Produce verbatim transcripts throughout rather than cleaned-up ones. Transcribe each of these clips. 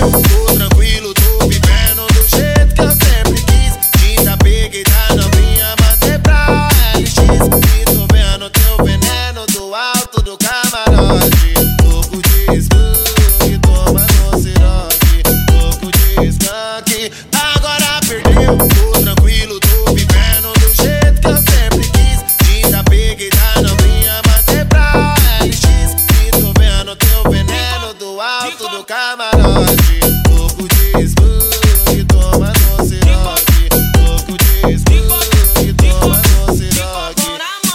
perdeu. Tô tranquilo, tô vivendo do jeito que eu sempre quis. Desapeguei da novinha, mandei pra L X. E tô vendo teu veneno do alto do camarote. Louco de skunk, tomando ciroque. Louco de skunk, agora perdeu. Tô tranquilo, tô vivendo do jeito que eu sempre quis. Desapeguei da novinha, mandei pra L X. E tô vendo teu veneno do alto do camarote. Louco de skunk, tomando ciroque. Louco de skunk, tomando ciroque.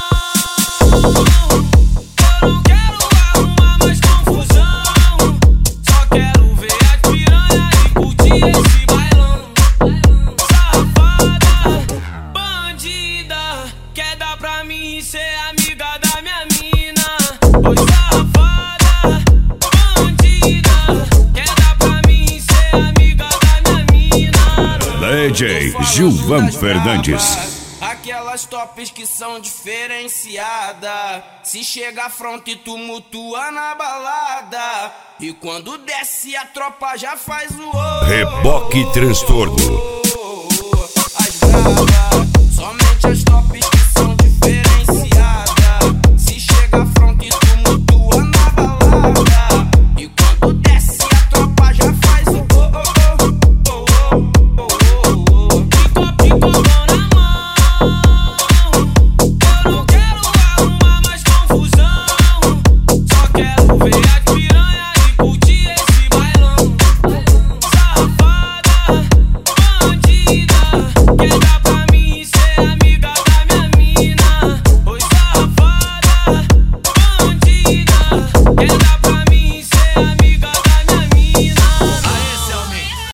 Eu não quero arrumar mais confusão. Só quero ver as piranhas e curtir esse bailão. Safada, bandida, quer dar pra mim ser amiga da minha mina. Oi, safada, bandida, quer dar pra mim ser amiga da minha mina. D J Gilvan Fernandes. Aquelas tops que são diferenciadas. Se chega front e tumultua na balada. E quando desce a tropa já faz o oh, Reboque Transtorno. As bravas, somente as topas